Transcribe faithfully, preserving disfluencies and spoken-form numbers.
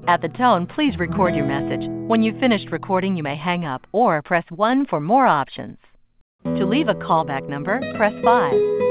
At the tone, please record your message. When you've finished recording, you may hang up or press one for more options. To leave a callback number, press five.